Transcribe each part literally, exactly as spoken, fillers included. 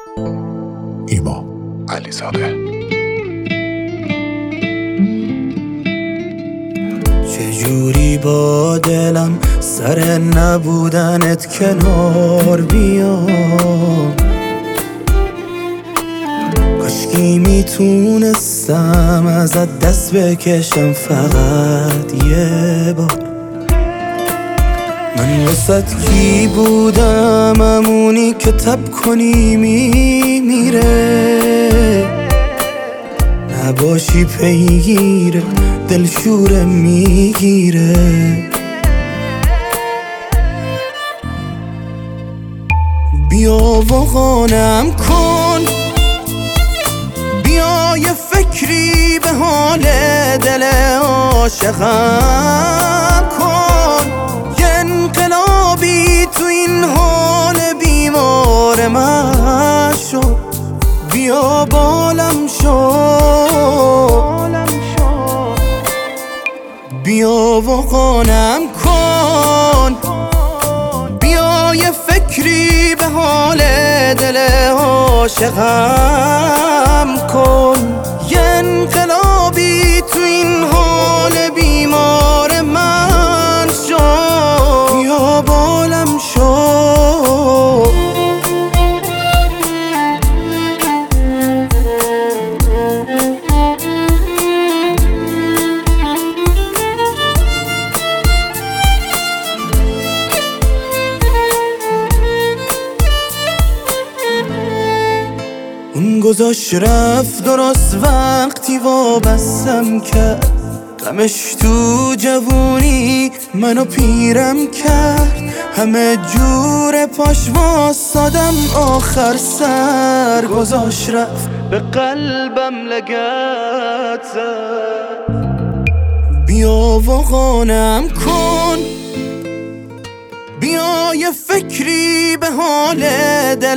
ایما علیزاده. چجوری با دلم سر نبودنت کنار بیام، کاشکی میتونستم ازت دست بکشم فقط یه بار. من واسط کی بودم، همونی که تب کنی میمیره، نباشی پیگیره دلشوره میگیره. بیا و قانم کن، بیا یه فکری به حال دل عاشقم کن، یه انقلابی تو این حال بیمار من شو. بیا بالم شو، بیا و قانم کن، بیا یه فکری به حال دل عاشقم کن، یه انقلابی تو این حال بیمار من شو. بیا بالم شو. اون گذاشت رفت درست وقتی وابستم کرد، غمش تو جوونی منو پیرم کرد، همه جور پاش واسادم آخر سر گذاشت رفت به قلبم لگت زد. بیا و قانم کن، بیا یه فکری به حال دل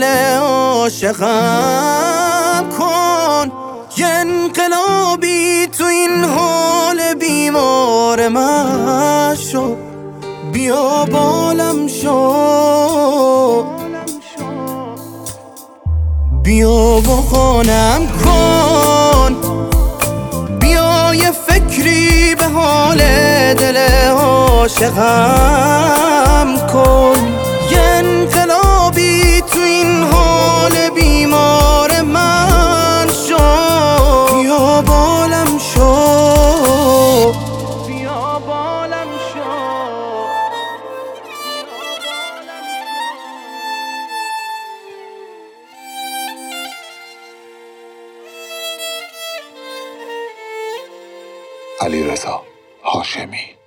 عاشقم کن، یه انقلابی تو این حال بیمار من شو. بیا بالم شو، بیا و قانم کن، بیا یه فکری به حال دل عاشقم کن، یه انقلابی تو این حال بیمار من شو. بیا بالم شو، بیا بالم شو. علیرضا هاشمی.